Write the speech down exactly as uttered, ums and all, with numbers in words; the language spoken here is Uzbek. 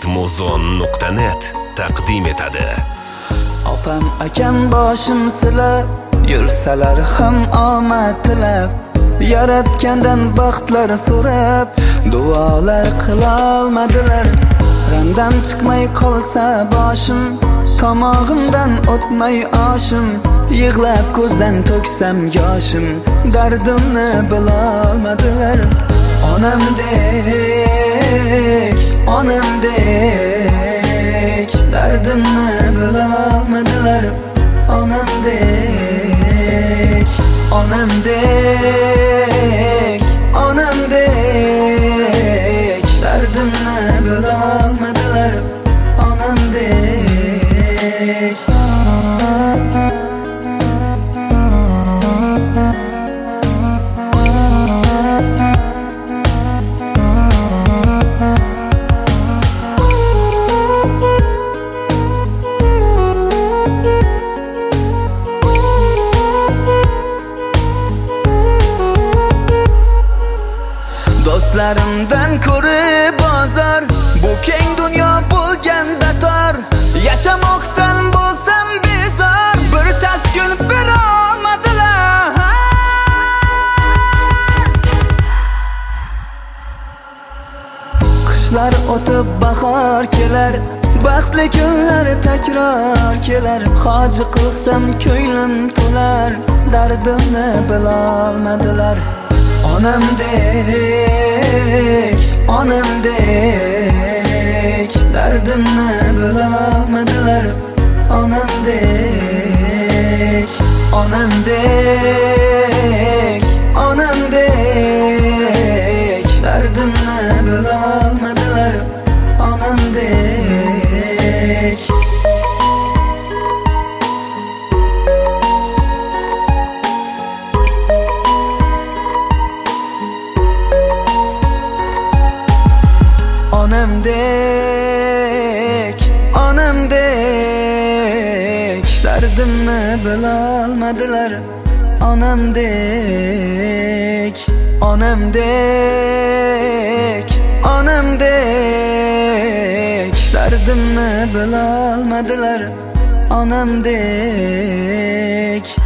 muzon nuqta net taqdim etadi. Opam akam boshim silab, yursalar ham omad tilab, yaratgandan baxtlar so'rab, duolar qila olmadilar. G'amdan chiqmay qolsa boshim, tomog'imdan o'tmay oshim, yig'lab ko'zdan to'ksam yoshim, dardimni bila olmadilar. Onamdek, onamdek, dardimni bila olmadilar. Onamdek, onamdek, onamdek, dardimni bila olmadilar. Onamdek. Do'stlarimdan ko'rib bozor, bu keng dunyo bo'lganda tor, yashamoqdan bo'lsam bezor, bir taskin bera olmadilar. Qishlar o'tib bahor kelar, baxtli kunlar takror kelar, hoji qilsam ko'nglim to'lar, dardimni bila olmadilar. Onamdek, onamdek, dardimni bila olmadilar. Onamdek, onamdek, onamdek, dardimni bila olmadilar. Onamdek. Onamdek, onamdek, dardimni bila olmadilar. Onamdek, onamdek, onamdek, dardimni bila olmadilar. Onamdek.